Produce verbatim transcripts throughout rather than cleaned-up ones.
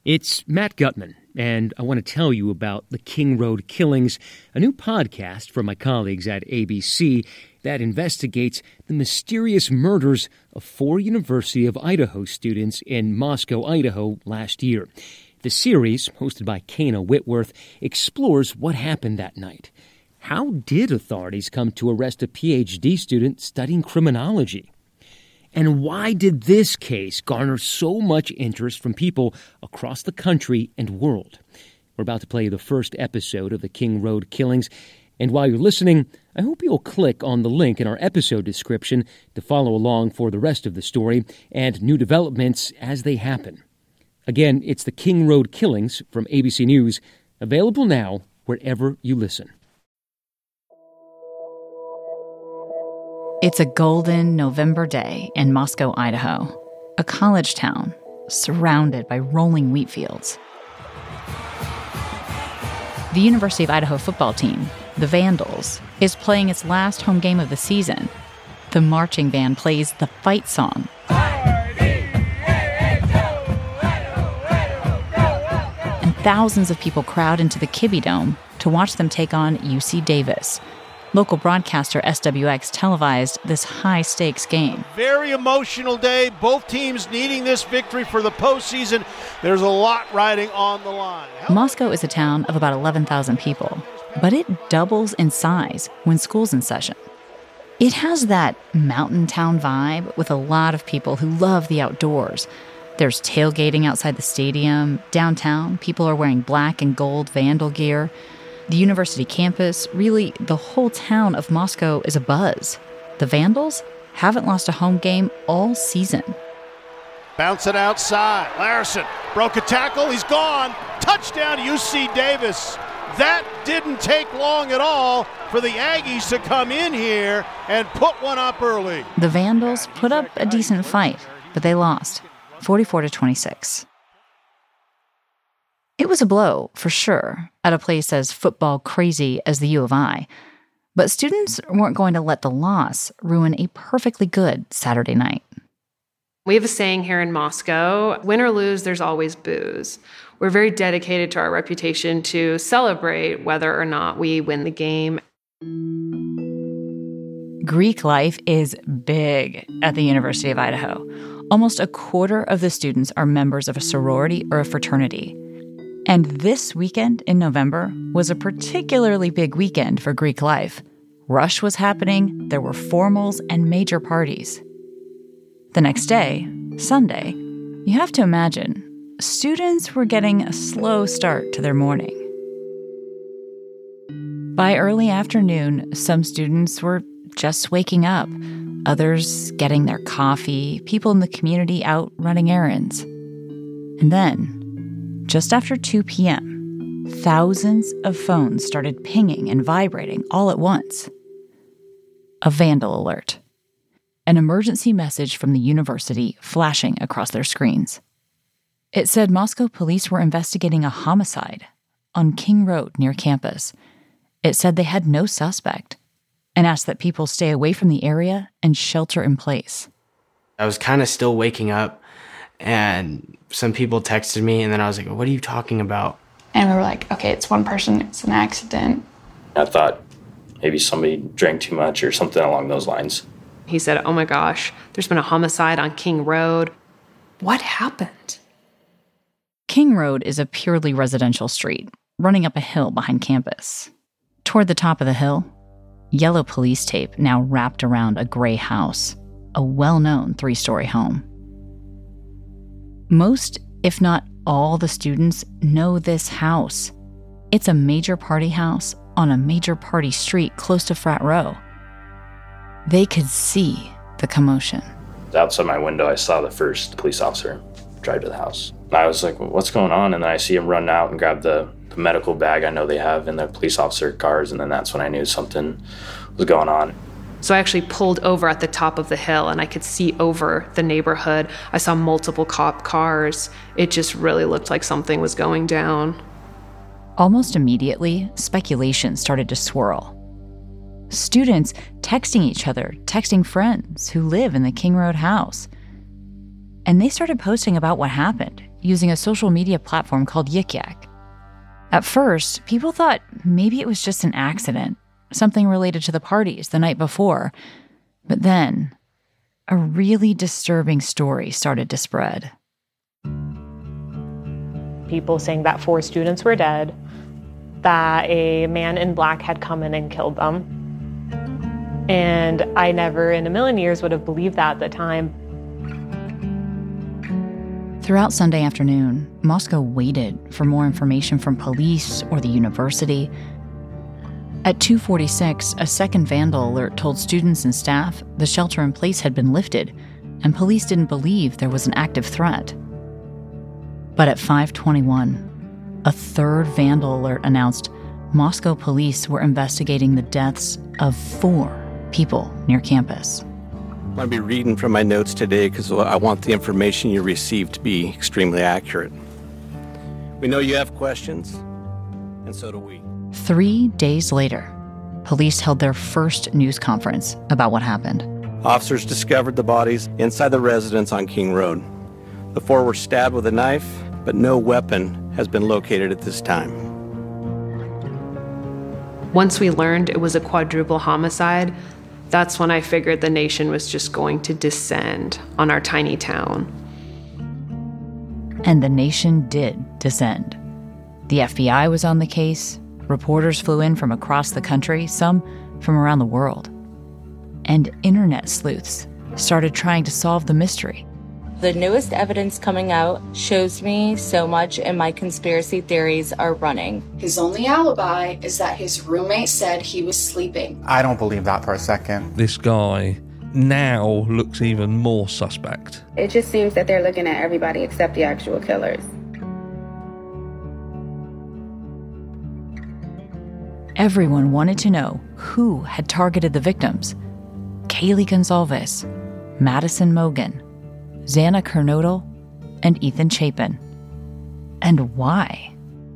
It's Matt Gutman, and I want to tell you about the King Road Killings, a new podcast from my colleagues at A B C that investigates the mysterious murders of four University of Idaho students in Moscow, Idaho last year. The series, hosted by Kana Whitworth, explores what happened that night. How did authorities come to arrest a P H D student studying criminology? And why did this case garner so much interest from people across the country and world? We're about to play the first episode of the King Road Killings. And while you're listening, I hope you'll click on the link in our episode description to follow along for the rest of the story and new developments as they happen. Again, it's the King Road Killings from A B C News, available now wherever you listen. It's a golden November day in Moscow, Idaho, a college town surrounded by rolling wheat fields. The University of Idaho football team, the Vandals, is playing its last home game of the season. The marching band plays the fight song. And thousands of people crowd into the Kibbe Dome to watch them take on U C Davis. Local broadcaster S W X televised this high-stakes game. Very emotional day. Both teams needing this victory for the postseason. There's a lot riding on the line. Moscow is a town of about eleven thousand people, but it doubles in size when school's in session. It has that mountain town vibe with a lot of people who love the outdoors. There's tailgating outside the stadium. Downtown, people are wearing black and gold Vandal gear. The university campus, really, the whole town of Moscow is abuzz. The Vandals haven't lost a home game all season. Bounce it outside. Larson broke a tackle. He's gone. Touchdown, U C Davis. That didn't take long at all for the Aggies to come in here and put one up early. The Vandals put up a decent fight, but they lost, forty-four to twenty-six. It was a blow, for sure, at a place as football crazy as the U of I. But students weren't going to let the loss ruin a perfectly good Saturday night. We have a saying here in Moscow, win or lose, there's always booze. We're very dedicated to our reputation to celebrate whether or not we win the game. Greek life is big at the University of Idaho. Almost a quarter of the students are members of a sorority or a fraternity. And this weekend in November was a particularly big weekend for Greek life. Rush was happening, there were formals and major parties. The next day, Sunday, you have to imagine, students were getting a slow start to their morning. By early afternoon, some students were just waking up, others getting their coffee, people in the community out running errands. And then, just after two p.m., thousands of phones started pinging and vibrating all at once. A vandal alert. An emergency message from the university flashing across their screens. It said Moscow police were investigating a homicide on King Road near campus. It said they had no suspect and asked that people stay away from the area and shelter in place. I was kind of still waking up, and some people texted me, and then I was like, what are you talking about? And we were like, okay, it's one person, it's an accident. I thought maybe somebody drank too much or something along those lines. He said, oh my gosh, there's been a homicide on King Road. What happened? King Road is a purely residential street, running up a hill behind campus. Toward the top of the hill, yellow police tape now wrapped around a gray house, a well-known three-story home. Most, if not all, the students know this house. It's a major party house on a major party street close to Frat Row. They could see the commotion. Outside my window, I saw the first police officer drive to the house. I was like, well, what's going on? And then I see him run out and grab the, the medical bag I know they have in the police officer cars, and then that's when I knew something was going on. So I actually pulled over at the top of the hill, and I could see over the neighborhood. I saw multiple cop cars. It just really looked like something was going down. Almost immediately, speculation started to swirl. Students texting each other, texting friends who live in the King Road house. And they started posting about what happened, using a social media platform called Yik Yak. At first, people thought maybe it was just an accident, something related to the parties the night before. But then, a really disturbing story started to spread. People saying that four students were dead, that a man in black had come in and killed them. And I never in a million years would have believed that at the time. Throughout Sunday afternoon, Moscow waited for more information from police or the university. At two forty-six, a second vandal alert told students and staff the shelter in place had been lifted, and police didn't believe there was an active threat. But at five twenty-one, a third vandal alert announced Moscow police were investigating the deaths of four people near campus. I'm going to be reading from my notes today because I want the information you receive to be extremely accurate. We know you have questions, and so do we. Three days later, police held their first news conference about what happened. Officers discovered the bodies inside the residence on King Road. The four were stabbed with a knife, but no weapon has been located at this time. Once we learned it was a quadruple homicide, that's when I figured the nation was just going to descend on our tiny town. And the nation did descend. The F B I was on the case. Reporters flew in from across the country, some from around the world. And internet sleuths started trying to solve the mystery. The newest evidence coming out shows me so much, and my conspiracy theories are running. His only alibi is that his roommate said he was sleeping. I don't believe that for a second. This guy now looks even more suspect. It just seems that they're looking at everybody except the actual killers. Everyone wanted to know who had targeted the victims. Kaylee Gonzalez, Madison Mogen, Xana Kernodle, and Ethan Chapin. And why?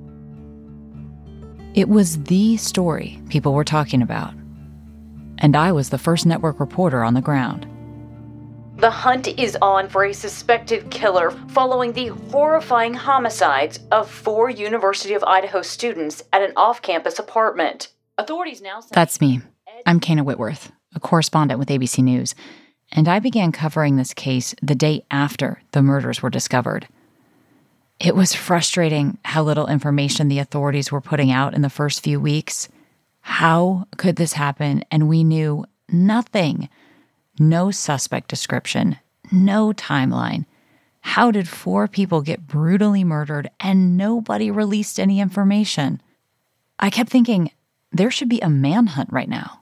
It was the story people were talking about. And I was the first network reporter on the ground. The hunt is on for a suspected killer following the horrifying homicides of four University of Idaho students at an off-campus apartment. Authorities now say... That's me. I'm Kana Whitworth, a correspondent with A B C News. And I began covering this case the day after the murders were discovered. It was frustrating how little information the authorities were putting out in the first few weeks. How could this happen? And we knew nothing. No suspect description, no timeline. How did four people get brutally murdered and nobody released any information? I kept thinking, there should be a manhunt right now.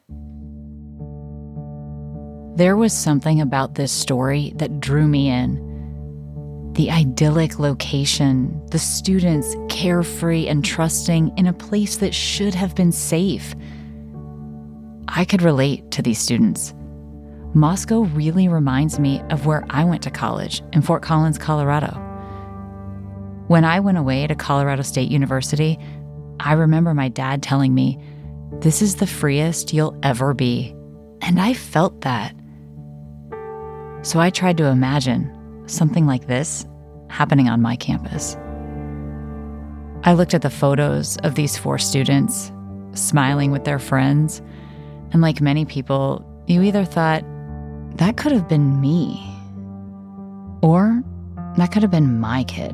There was something about this story that drew me in. The idyllic location, the students carefree and trusting in a place that should have been safe. I could relate to these students. Moscow really reminds me of where I went to college in Fort Collins, Colorado. When I went away to Colorado State University, I remember my dad telling me, "This is the freest you'll ever be." And I felt that. So I tried to imagine something like this happening on my campus. I looked at the photos of these four students, smiling with their friends, and like many people, you either thought, that could have been me, or that could have been my kid.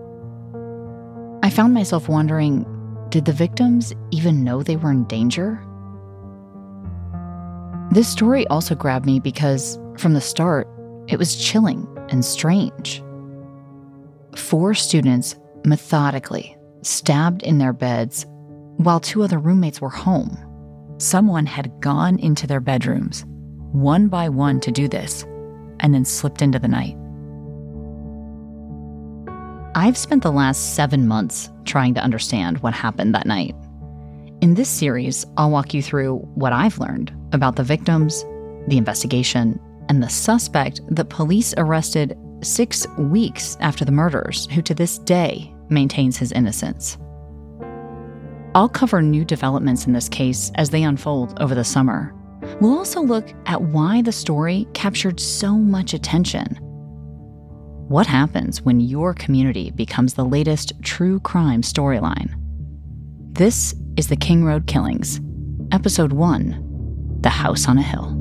I found myself wondering, did the victims even know they were in danger? This story also grabbed me because, from the start, it was chilling and strange. Four students methodically stabbed in their beds while two other roommates were home. Someone had gone into their bedrooms, one by one to do this, and then slipped into the night. I've spent the last seven months trying to understand what happened that night. In this series, I'll walk you through what I've learned about the victims, the investigation, and the suspect that police arrested six weeks after the murders, who to this day maintains his innocence. I'll cover new developments in this case as they unfold over the summer. We'll also look at why the story captured so much attention. What happens when your community becomes the latest true crime storyline? This is The King Road Killings, Episode one, The House on a Hill.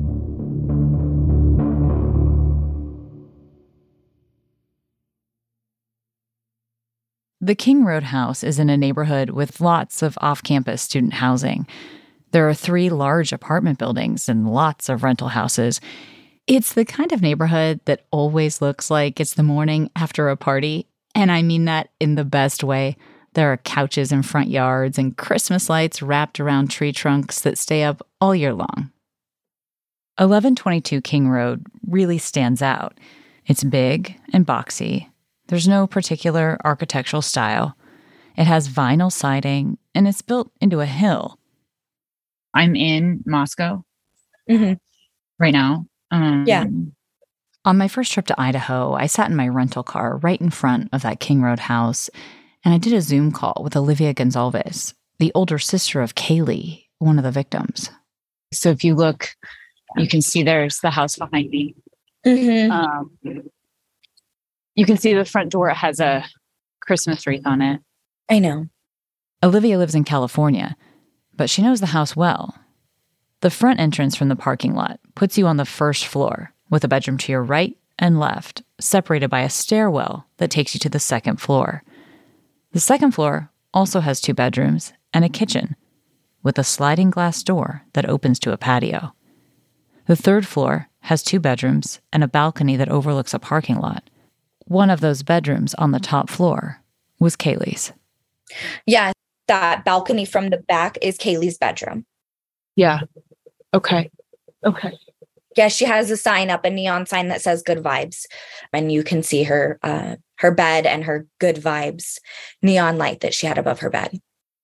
The King Road house is in a neighborhood with lots of off-campus student housing. There are three large apartment buildings and lots of rental houses. It's the kind of neighborhood that always looks like it's the morning after a party, and I mean that in the best way. There are couches in front yards and Christmas lights wrapped around tree trunks that stay up all year long. eleven twenty-two King Road really stands out. It's big and boxy. There's no particular architectural style. It has vinyl siding, and it's built into a hill. I'm in Moscow mm-hmm. right now. Um, yeah. On my first trip to Idaho, I sat in my rental car right in front of that King Road house, and I did a Zoom call with Olivia Gonzalez, the older sister of Kaylee, one of the victims. So if you look, you can see there's the house behind me. Mm-hmm. Um, you can see the front door has a Christmas wreath on it. I know. Olivia lives in California, but she knows the house well. The front entrance from the parking lot puts you on the first floor, with a bedroom to your right and left, separated by a stairwell that takes you to the second floor. The second floor also has two bedrooms and a kitchen, with a sliding glass door that opens to a patio. The third floor has two bedrooms and a balcony that overlooks a parking lot. One of those bedrooms on the top floor was Kaylee's. Yeah, that balcony from the back is Kaylee's bedroom. Yeah. Okay. Okay. Yeah, she has a sign up, a neon sign that says good vibes. And you can see her uh, her bed and her good vibes neon light that she had above her bed.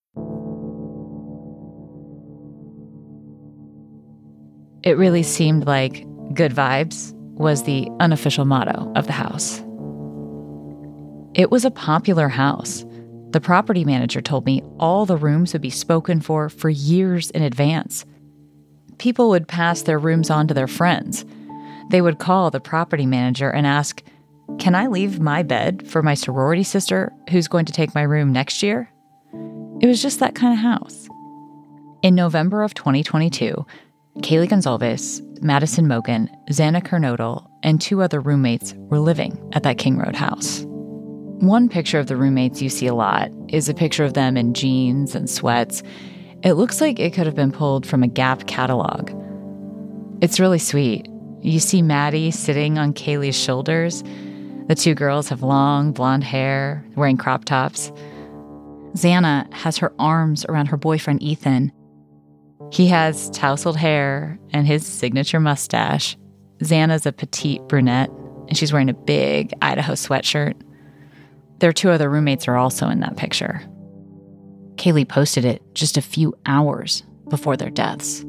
It really seemed like good vibes was the unofficial motto of the house. It was a popular house. The property manager told me all the rooms would be spoken for for years in advance. People would pass their rooms on to their friends. They would call the property manager and ask, "Can I leave my bed for my sorority sister who's going to take my room next year?" It was just that kind of house. In November of twenty twenty-two, Kaylee Gonzalez, Madison Mogan, Xana Kernodle, and two other roommates were living at that King Road house. One picture of the roommates you see a lot is a picture of them in jeans and sweats. It looks like it could have been pulled from a Gap catalog. It's really sweet. You see Maddie sitting on Kaylee's shoulders. The two girls have long blonde hair, wearing crop tops. Xana has her arms around her boyfriend Ethan. He has tousled hair and his signature mustache. Xana's a petite brunette, and she's wearing a big Idaho sweatshirt. Their two other roommates are also in that picture. Kaylee posted it just a few hours before their deaths.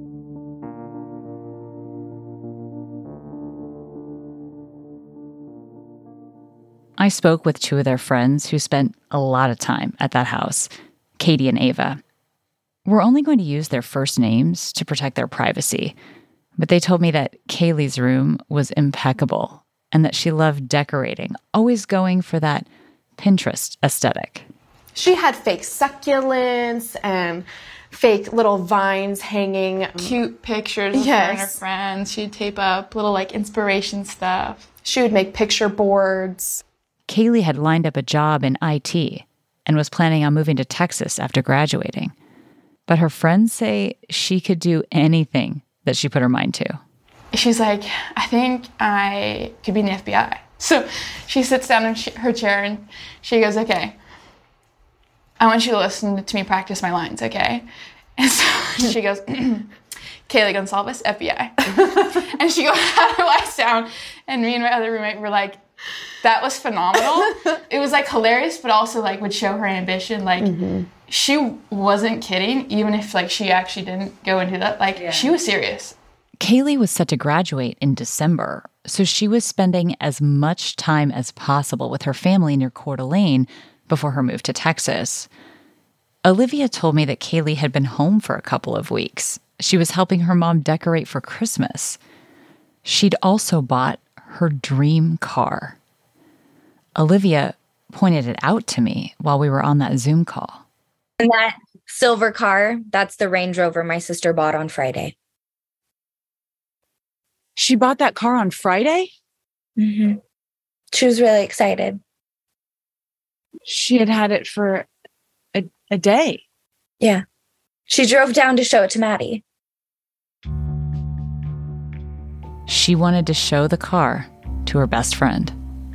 I spoke with two of their friends who spent a lot of time at that house, Katie and Ava. We're only going to use their first names to protect their privacy, but they told me that Kaylee's room was impeccable and that she loved decorating, always going for that Pinterest aesthetic. She had fake succulents and fake little vines hanging. Cute pictures of yes. her and her friends. She'd tape up little like inspiration stuff. She would make picture boards. Kaylee had lined up a job in I T and was planning on moving to Texas after graduating. But her friends say she could do anything that she put her mind to. She's like, I think I could be in the F B I. So she sits down in her chair and she goes, okay, I want you to listen to me practice my lines, okay? And so she goes, Kaylee Gonzalez, F B I. And she goes, how do I sound? And me and my other roommate were like, that was phenomenal. It was like hilarious, but also like would show her ambition. Like mm-hmm. she wasn't kidding, even if like she actually didn't go into that. Like yeah. she was serious. Kaylee was set to graduate in December, so she was spending as much time as possible with her family near Coeur d'Alene before her move to Texas. Olivia told me that Kaylee had been home for a couple of weeks. She was helping her mom decorate for Christmas. She'd also bought her dream car. Olivia pointed it out to me while we were on that Zoom call. And that silver car, that's the Range Rover my sister bought on Friday. She bought that car on Friday? Mm-hmm. She was really excited. She had had it for a, a day. Yeah. She drove down to show it to Maddie. She wanted to show the car to her best friend.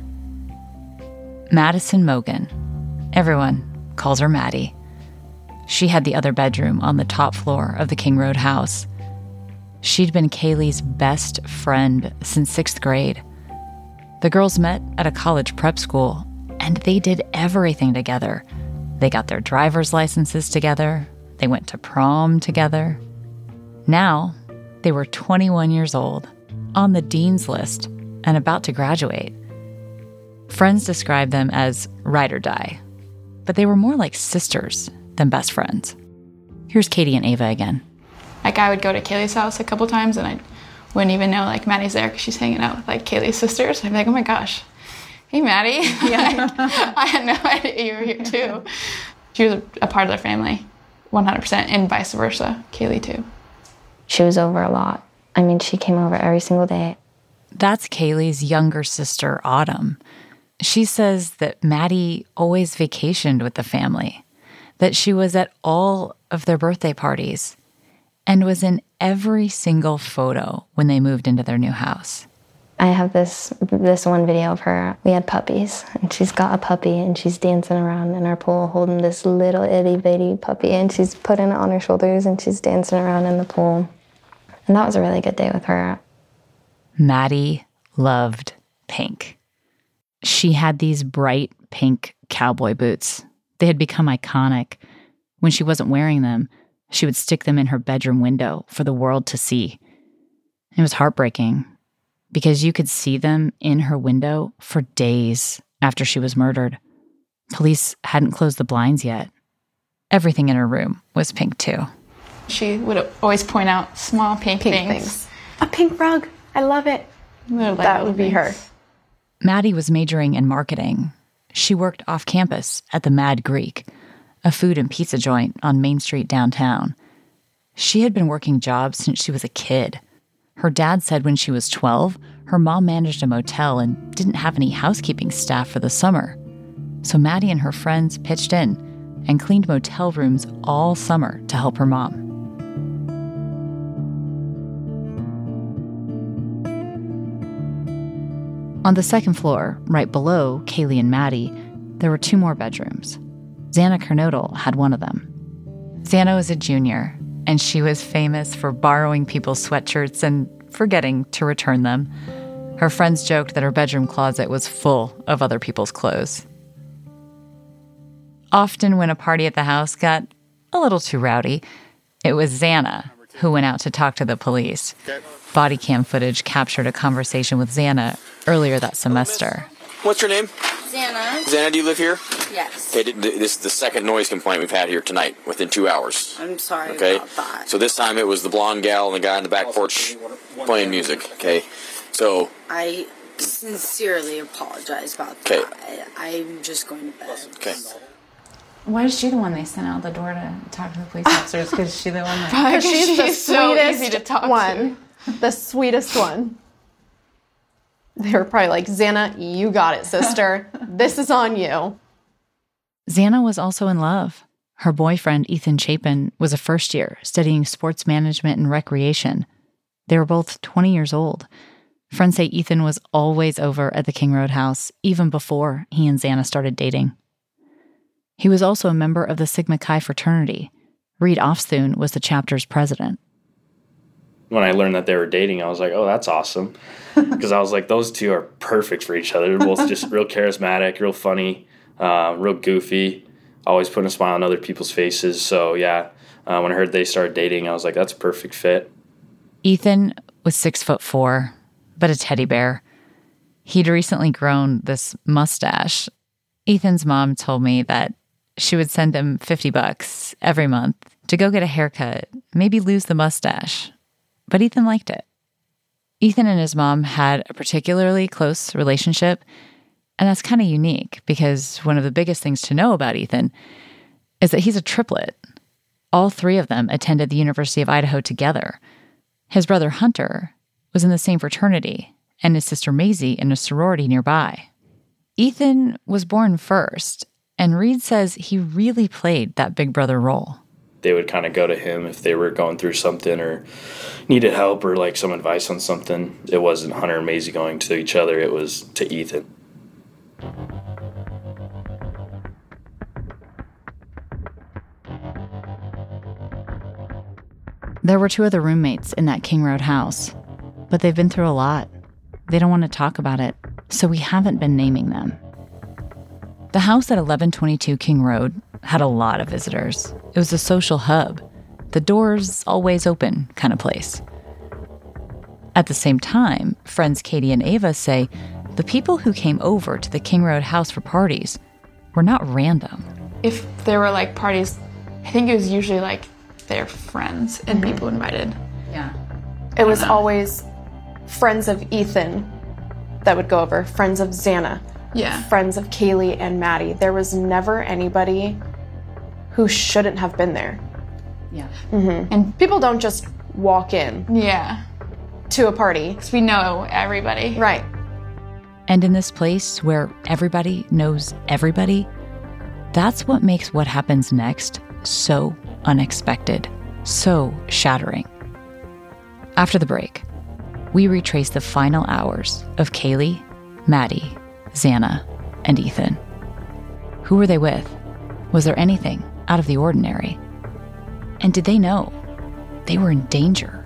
Madison Mogan. Everyone calls her Maddie. She had the other bedroom on the top floor of the King Road house. She'd been Kaylee's best friend since sixth grade. The girls met at a college prep school, and they did everything together. They got their driver's licenses together. They went to prom together. Now, they were twenty-one years old, on the dean's list, and about to graduate. Friends described them as ride or die, but they were more like sisters than best friends. Here's Katie and Ava again. Like, I would go to Kaylee's house a couple times, and I wouldn't even know, like, Maddie's there because she's hanging out with, like, Kaylee's sisters. I'd be like, oh my gosh, hey, Maddie. Yeah, I had no idea you were here, too. She was a part of their family, one hundred percent, and vice versa, Kaylee, too. She was over a lot. I mean, she came over every single day. That's Kaylee's younger sister, Autumn. She says that Maddie always vacationed with the family, that she was at all of their birthday parties, and was in every single photo when they moved into their new house. I have this this one video of her. We had puppies, and she's got a puppy, and she's dancing around in our pool holding this little itty-bitty puppy, and she's putting it on her shoulders, and she's dancing around in the pool. And that was a really good day with her. Maddie loved pink. She had these bright pink cowboy boots. They had become iconic. When she wasn't wearing them, she would stick them in her bedroom window for the world to see. It was heartbreaking because you could see them in her window for days after she was murdered. Police hadn't closed the blinds yet. Everything in her room was pink too. She would always point out small pink, Pink things. things. A pink rug. I love it. That would be her. Maddie was majoring in marketing. She worked off campus at the Mad Greek, a food and pizza joint on Main Street downtown. She had been working jobs since she was a kid. Her dad said when she was twelve, her mom managed a motel and didn't have any housekeeping staff for the summer. So Maddie and her friends pitched in and cleaned motel rooms all summer to help her mom. On the second floor, right below Kaylee and Maddie, there were two more bedrooms. Xana Kernodle had one of them. Xana was a junior, and she was famous for borrowing people's sweatshirts and forgetting to return them. Her friends joked that her bedroom closet was full of other people's clothes. Often when a party at the house got a little too rowdy, it was Xana who went out to talk to the police. Body cam footage captured a conversation with Xana earlier that semester. What's your name? Xana. Xana, do you live here? Yes. Okay, this is the second noise complaint we've had here tonight within two hours. I'm sorry okay? about that. So this time it was the blonde gal and the guy on the back porch playing music, okay? So... I sincerely apologize about that. Okay. I, I'm just going to bed. Okay. Why is she the one they sent out the door to talk to the police officers? Because she's the one that... Because she's, she's the so sweetest easy to talk one. To. The sweetest one. They were probably like, Xana, you got it, sister. This is on you. Xana was also in love. Her boyfriend, Ethan Chapin, was a first year studying sports management and recreation. They were both twenty years old. Friends say Ethan was always over at the King Road house, even before he and Xana started dating. He was also a member of the Sigma Chi fraternity. Reed Ofsthoon was the chapter's president. When I learned that they were dating, I was like, oh, that's awesome. Because I was like, those two are perfect for each other. They're both just real charismatic, real funny, uh, real goofy, always putting a smile on other people's faces. So, yeah, uh, when I heard they started dating, I was like, that's a perfect fit. Ethan was six foot four, but a teddy bear. He'd recently grown this mustache. Ethan's mom told me that she would send him fifty bucks every month to go get a haircut, maybe lose the mustache. But Ethan liked it. Ethan and his mom had a particularly close relationship. And that's kind of unique because one of the biggest things to know about Ethan is that he's a triplet. All three of them attended the University of Idaho together. His brother Hunter was in the same fraternity, and his sister Maisie in a sorority nearby. Ethan was born first, and Reed says he really played that big brother role. They would kind of go to him if they were going through something or needed help or like some advice on something. It wasn't Hunter and Maisie going to each other, it was to Ethan. There were two other roommates in that King Road house, but they've been through a lot. They don't want to talk about it, so we haven't been naming them. The house at eleven twenty-two King Road had a lot of visitors. It was a social hub, the doors always open kind of place. At the same time, friends Katie and Ava say the people who came over to the King Road house for parties were not random. If there were like parties, I think it was usually like their friends and Mm-hmm. people invited. Yeah. It was always friends of Ethan that would go over, friends of Xana, Yeah. friends of Kaylee and Maddie. There was never anybody who shouldn't have been there. Yeah. Mm-hmm. And people don't just walk in. Yeah. To a party. Because we know everybody. Right. And in this place where everybody knows everybody, that's what makes what happens next so unexpected, so shattering. After the break, we retrace the final hours of Kaylee, Maddie, Xana, and Ethan. Who were they with? Was there anything out of the ordinary? And did they know they were in danger?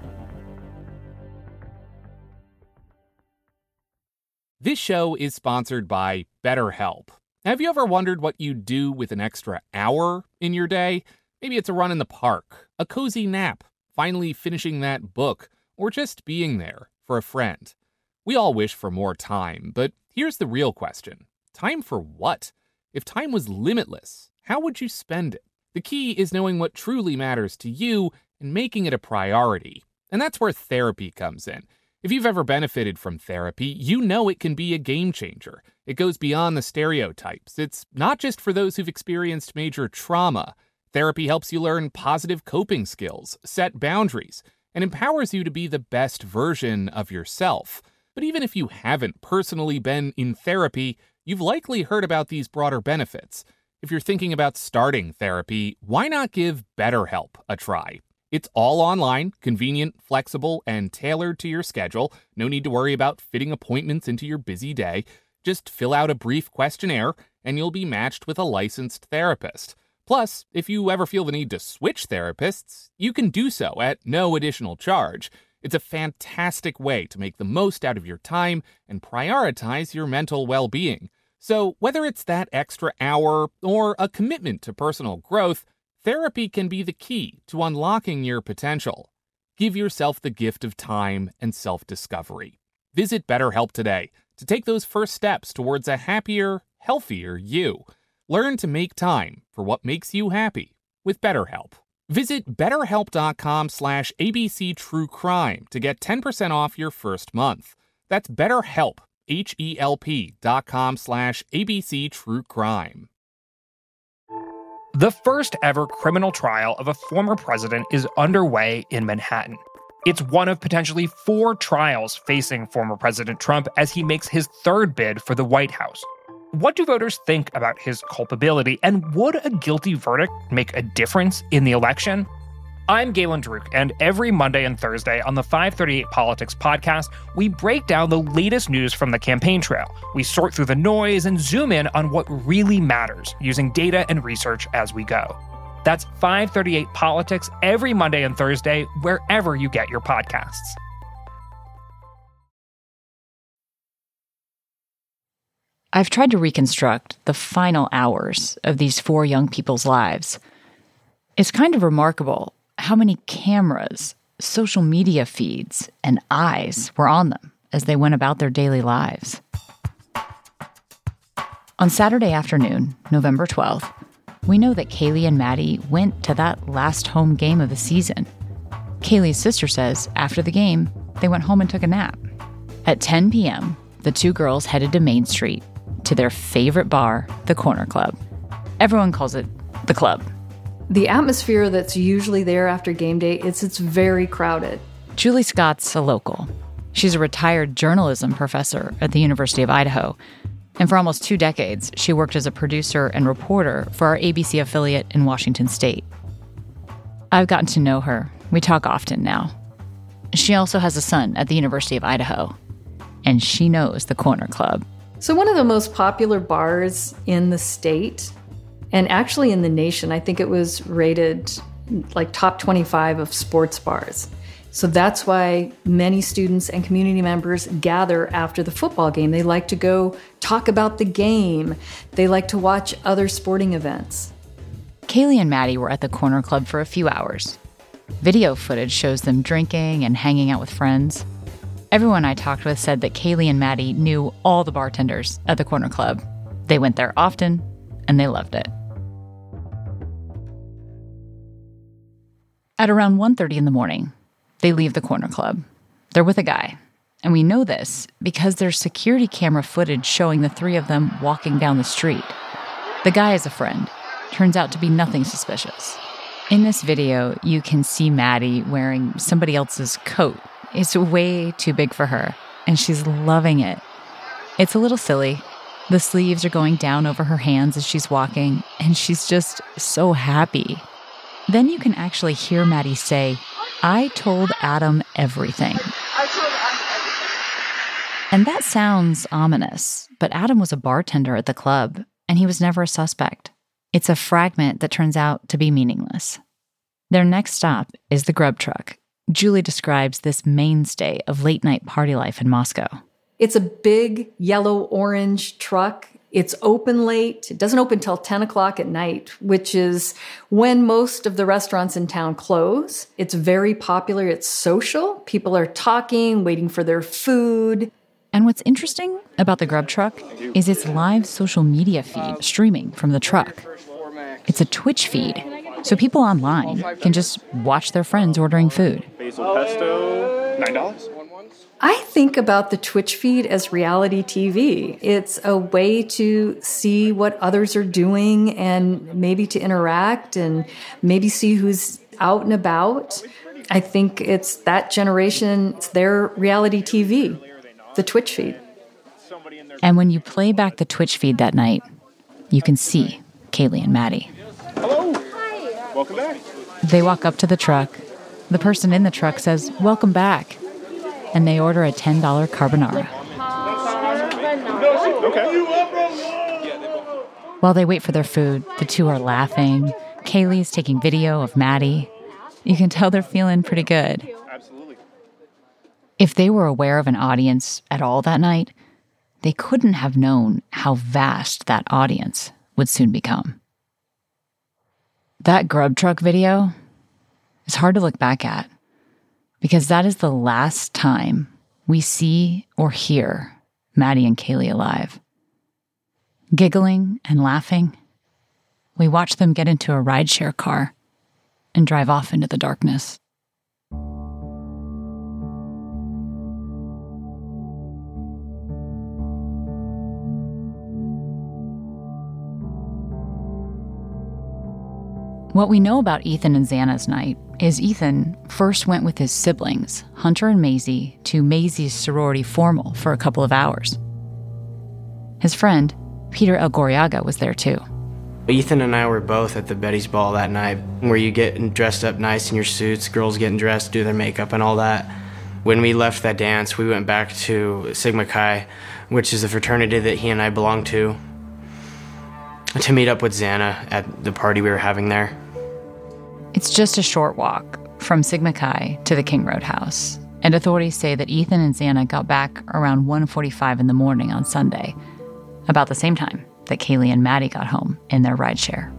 This show is sponsored by BetterHelp. Have you ever wondered what you'd do with an extra hour in your day? Maybe it's a run in the park, a cozy nap, finally finishing that book, or just being there for a friend. We all wish for more time, but here's the real question. Time for what? If time was limitless, how would you spend it? The key is knowing what truly matters to you and making it a priority. And that's where therapy comes in. If you've ever benefited from therapy, you know it can be a game changer. It goes beyond the stereotypes. It's not just for those who've experienced major trauma. Therapy helps you learn positive coping skills, set boundaries, and empowers you to be the best version of yourself. But even if you haven't personally been in therapy, you've likely heard about these broader benefits. If you're thinking about starting therapy, why not give BetterHelp a try? It's all online, convenient, flexible, and tailored to your schedule. No need to worry about fitting appointments into your busy day. Just fill out a brief questionnaire, and you'll be matched with a licensed therapist. Plus, if you ever feel the need to switch therapists, you can do so at no additional charge. It's a fantastic way to make the most out of your time and prioritize your mental well-being. So whether it's that extra hour or a commitment to personal growth, therapy can be the key to unlocking your potential. Give yourself the gift of time and self-discovery. Visit BetterHelp today to take those first steps towards a happier, healthier you. Learn to make time for what makes you happy with BetterHelp. Visit betterhelp.com slash ABC True Crime to get ten percent off your first month. That's BetterHelp, H-E-L-P dot com slash ABC True Crime. The first ever criminal trial of a former president is underway in Manhattan. It's one of potentially four trials facing former President Trump as he makes his third bid for the White House. What do voters think about his culpability, and would a guilty verdict make a difference in the election? I'm Galen Druk, and every Monday and Thursday on the five thirty-eight Politics podcast, we break down the latest news from the campaign trail. We sort through the noise and zoom in on what really matters, using data and research as we go. That's five thirty-eight Politics every Monday and Thursday, wherever you get your podcasts. I've tried to reconstruct the final hours of these four young people's lives. It's kind of remarkable how many cameras, social media feeds, and eyes were on them as they went about their daily lives. On Saturday afternoon, November twelfth, we know that Kaylee and Maddie went to that last home game of the season. Kaylee's sister says after the game, they went home and took a nap. At ten p.m., the two girls headed to Main Street, to their favorite bar, the Corner Club. Everyone calls it the club. The atmosphere that's usually there after game day, it's, it's very crowded. Julie Scott's a local. She's a retired journalism professor at the University of Idaho. And for almost two decades, she worked as a producer and reporter for our A B C affiliate in Washington State. I've gotten to know her. We talk often now. She also has a son at the University of Idaho. And she knows the Corner Club. So one of the most popular bars in the state, and actually in the nation, I think it was rated like top twenty-five of sports bars. So that's why many students and community members gather after the football game. They like to go talk about the game. They like to watch other sporting events. Kaylee and Maddie were at the Corner Club for a few hours. Video footage shows them drinking and hanging out with friends. Everyone I talked with said that Kaylee and Maddie knew all the bartenders at the Corner Club. They went there often, and they loved it. At around one thirty in the morning, they leave the Corner Club. They're with a guy. And we know this because there's security camera footage showing the three of them walking down the street. The guy is a friend. Turns out to be nothing suspicious. In this video, you can see Maddie wearing somebody else's coat. It's way too big for her, and she's loving it. It's a little silly. The sleeves are going down over her hands as she's walking, and she's just so happy. Then you can actually hear Maddie say, "I told Adam everything." I told Adam everything. And that sounds ominous, but Adam was a bartender at the club, and he was never a suspect. It's a fragment that turns out to be meaningless. Their next stop is the Grub Truck. Julie describes this mainstay of late-night party life in Moscow. It's a big yellow-orange truck. It's open late. It doesn't open till ten o'clock at night, which is when most of the restaurants in town close. It's very popular. It's social. People are talking, waiting for their food. And what's interesting about the Grub Truck is its live social media feed streaming from the truck. It's a Twitch feed, so people online can just watch their friends ordering food. Basil pesto, nine dollars. I think about the Twitch feed as reality T V. It's a way to see what others are doing and maybe to interact and maybe see who's out and about. I think it's that generation, it's their reality T V, the Twitch feed. And when you play back the Twitch feed that night, you can see Kaylee and Maddie. Hello. Hi. Welcome back. They walk up to the truck. The person in the truck says, "Welcome back." And they order a ten dollars carbonara. Okay. While they wait for their food, the two are laughing. Kaylee's taking video of Maddie. You can tell they're feeling pretty good. Absolutely. If they were aware of an audience at all that night, they couldn't have known how vast that audience would soon become. That Grub Truck video is hard to look back at, because that is the last time we see or hear Maddie and Kaylee alive. Giggling and laughing, we watch them get into a rideshare car and drive off into the darkness. What we know about Ethan and Xana's night is Ethan first went with his siblings, Hunter and Maisie, to Maisie's sorority formal for a couple of hours. His friend, Peter Elgoriaga, was there too. Ethan and I were both at the Betty's Ball that night, where you get dressed up nice in your suits, girls getting dressed, do their makeup and all that. When we left that dance, we went back to Sigma Chi, which is a fraternity that he and I belong to, to meet up with Xana at the party we were having there. It's just a short walk from Sigma Chi to the King Road house, and authorities say that Ethan and Xana got back around one forty-five in the morning on Sunday, about the same time that Kaylee and Maddie got home in their rideshare.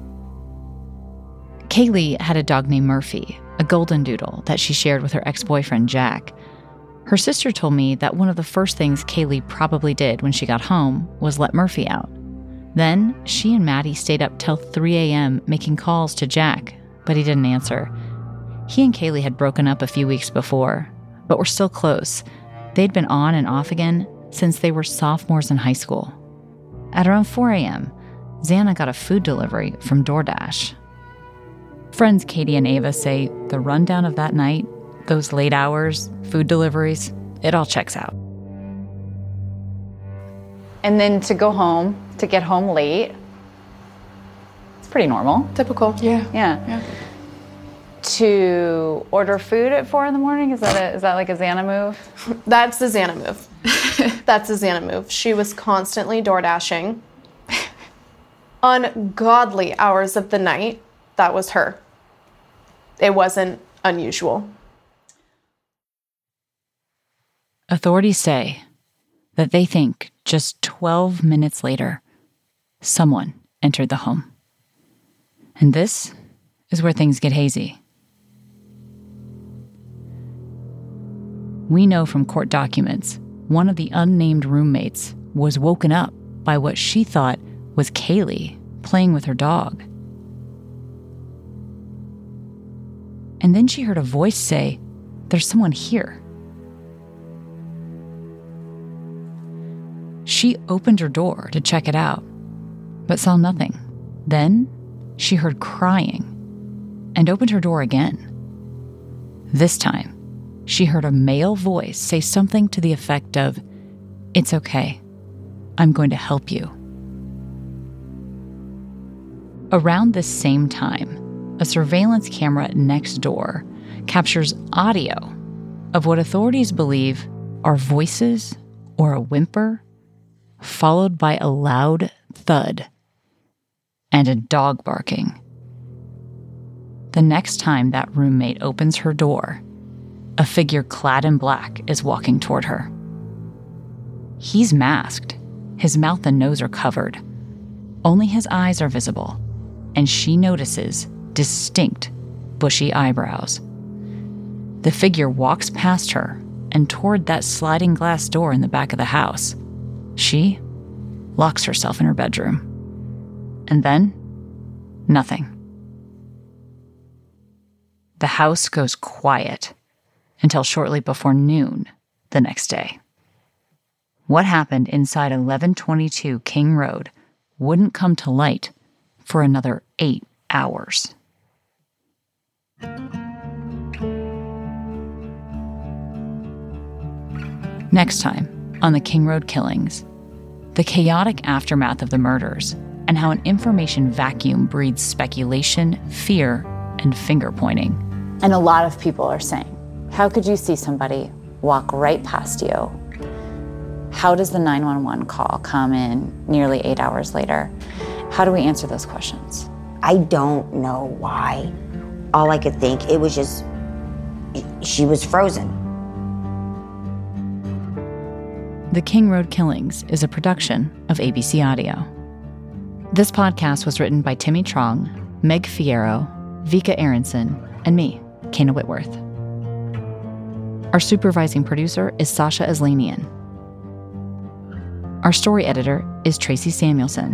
Kaylee had a dog named Murphy, a golden doodle that she shared with her ex-boyfriend Jack. Her sister told me that one of the first things Kaylee probably did when she got home was let Murphy out. Then she and Maddie stayed up till three a.m. making calls to Jack, but he didn't answer. He and Kaylee had broken up a few weeks before, but were still close. They'd been on and off again since they were sophomores in high school. At around four a.m., Xana got a food delivery from DoorDash. Friends Katie and Ava say the rundown of that night, those late hours, food deliveries, it all checks out. And then to go home, to get home late, it's pretty normal. Typical. Yeah. Yeah. Yeah. To order food at four in the morning, is that a, is that like a Xana move? That's the Xana move. That's the Xana move. She was constantly door dashing. Ungodly hours of the night, that was her. It wasn't unusual. Authorities say that they think just twelve minutes later, someone entered the home. And this is where things get hazy. We know from court documents, one of the unnamed roommates was woken up by what she thought was Kaylee playing with her dog. And then she heard a voice say, "There's someone here." She opened her door to check it out, but saw nothing. Then she heard crying and opened her door again. This time, she heard a male voice say something to the effect of, "It's okay. I'm going to help you." Around this same time, a surveillance camera next door captures audio of what authorities believe are voices or a whimper, followed by a loud thud and a dog barking. The next time that roommate opens her door, a figure clad in black is walking toward her. He's masked. His mouth and nose are covered. Only his eyes are visible, and she notices distinct, bushy eyebrows. The figure walks past her and toward that sliding glass door in the back of the house. She locks herself in her bedroom. And then, nothing. The house goes quiet until shortly before noon the next day. What happened inside eleven twenty-two King Road wouldn't come to light for another eight hours. Next time on the King Road killings, the chaotic aftermath of the murders and how an information vacuum breeds speculation, fear, and finger-pointing. And a lot of people are saying, how could you see somebody walk right past you? How does the nine one one call come in nearly eight hours later? How do we answer those questions? I don't know why. All I could think, it was just, she was frozen. The King Road Killings is a production of A B C Audio. This podcast was written by Timmy Trong, Meg Fierro, Vika Aronson, and me, Kana Whitworth. Our supervising producer is Sasha Aslanian. Our story editor is Tracy Samuelson.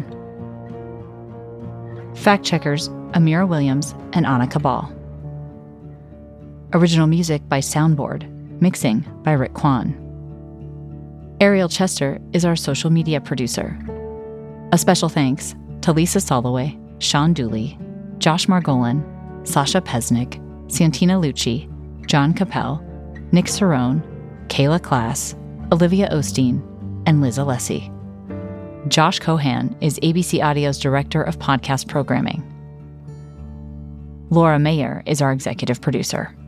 Fact-checkers Amira Williams and Anna Cabal. Original music by Soundboard, mixing by Rick Kwan. Ariel Chester is our social media producer. A special thanks to Lisa Soloway, Sean Dooley, Josh Margolin, Sasha Pesnick, Santina Lucci, John Capel, Nick Cerrone, Kayla Klass, Olivia Osteen, and Liz Alessi. Josh Cohan is A B C Audio's Director of Podcast Programming. Laura Mayer is our executive producer.